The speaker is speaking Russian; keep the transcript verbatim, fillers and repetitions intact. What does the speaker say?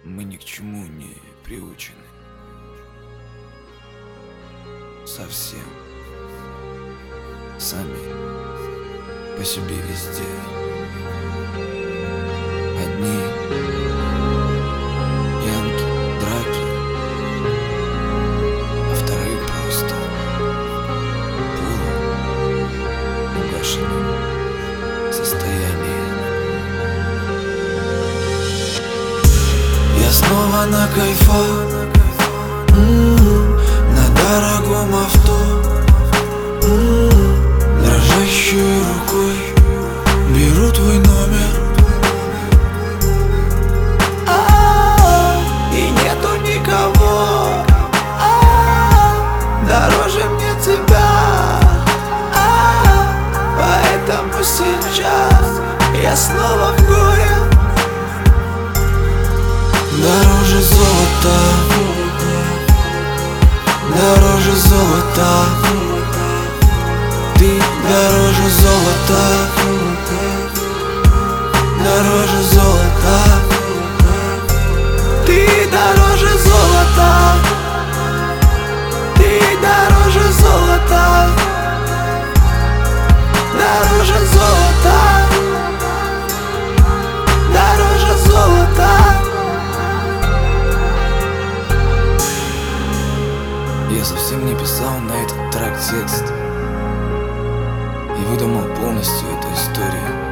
Мы ни к чему не приучены. Совсем. Сами по себе везде. Одни янки, драки, а вторые просто в угашенном состоянии. Я снова на кайфах, м-м, на дорогом авто, м-м, дрожащей рукой беру твой номер. А-а-а, и нету никого, а-а-а, дороже мне тебя, а-а-а, поэтому сейчас я снова в горе. Дороже золота, дороже золота, ты дороже золота, дороже золота, ты дороже золота, ты дороже золота, дороже золота, дороже золота. Я совсем не писал на этот трек текст и выдумал полностью эту историю.